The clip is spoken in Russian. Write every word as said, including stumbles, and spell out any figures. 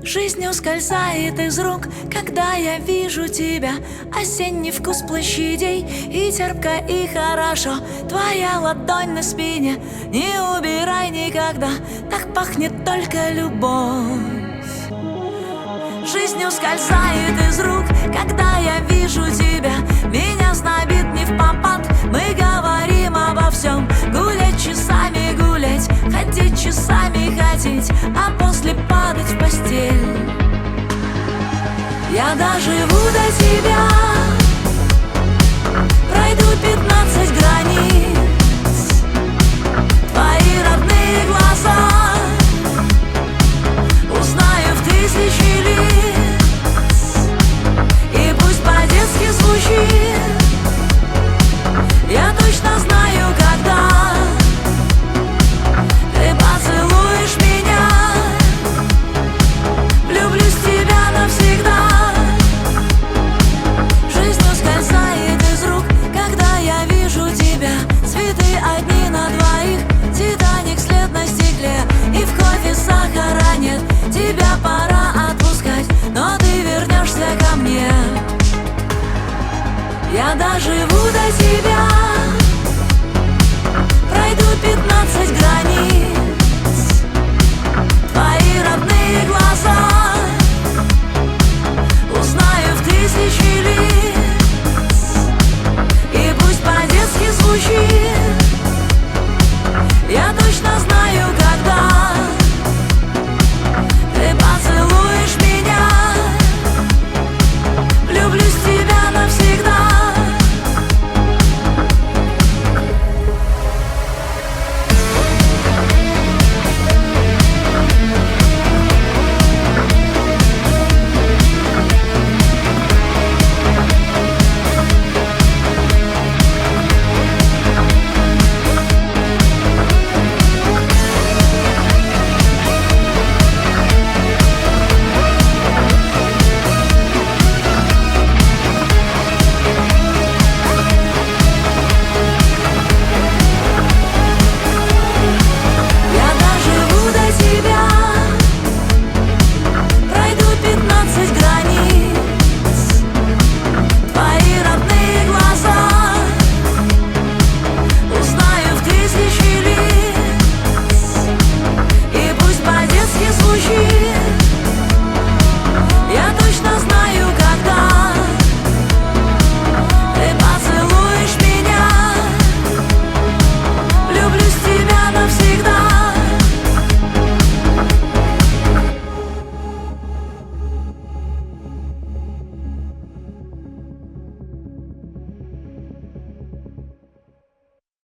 Жизнь ускользает из рук, когда я вижу тебя. Осенний вкус площадей, и терпко, и хорошо. Твоя ладонь на спине, не убирай никогда. Так пахнет только любовь. Жизнь ускользает из рук, когда я вижу тебя. Меня знобит не впопад, мы говорим обо всем. Гулять часами гулять, ходить часами ходить, а после падать в постель. Я доживу до тебя.